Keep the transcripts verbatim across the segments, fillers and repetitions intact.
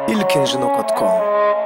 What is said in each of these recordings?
Ilkinjino точка ком.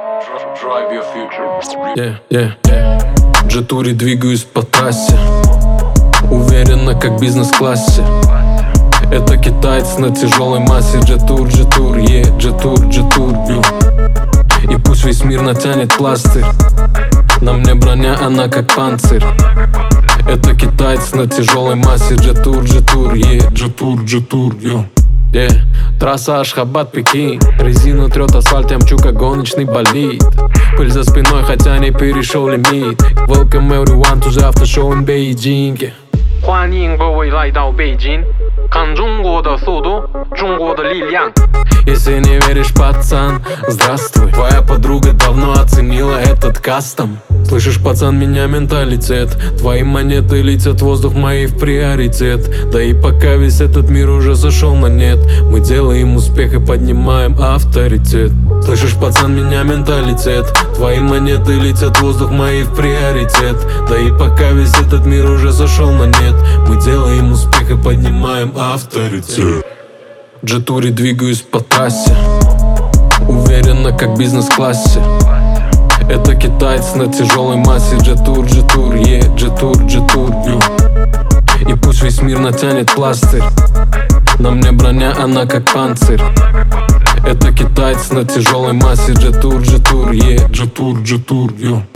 Yeah, yeah, yeah. Джетури двигаюсь по трассе, уверенно, как бизнес-классе. Это китаец на тяжелой массе. Джетур, джетур, е, джетур, джетур, ю. И пусть весь мир натянет пластырь, на мне броня, она как панцирь. Это китаец на тяжелой массе. Джетур, джетур, е, джетур, джетур, ю. Yeah. Трасса Ашхабад, Пекин. Резину трет асфальт, я мчу как гоночный болид. Пыль за спиной, хотя не перешел лимит. Welcome everyone to the after show in Beijing. 欢迎各位来到北京，看中国的速度，中国的力量。 Если не веришь, пацан, здравствуй. Твоя подруга давно оценила этот кастом. Слышишь, пацан, меня менталитет. Твои монеты летят в воздух, мои в приоритет. Да и пока весь этот мир уже зашел на нет, мы делаем успех и поднимаем авторитет. Слышишь, пацан, меня менталитет. Твои монеты летят в воздух, мои в приоритет. Да и пока весь этот мир уже зашел на нет, мы делаем успех и поднимаем авторитет. Джетури двигаюсь по трассе, уверенно, как бизнес-классе. Это китаец на тяжелой массе. Джетур, джетур, е, джетур, джетур, ю. И пусть весь мир натянет пластырь, на мне броня, она как панцирь. Это китаец на тяжелой массе. Джетур, джетур, е, джетур, джетур, ю.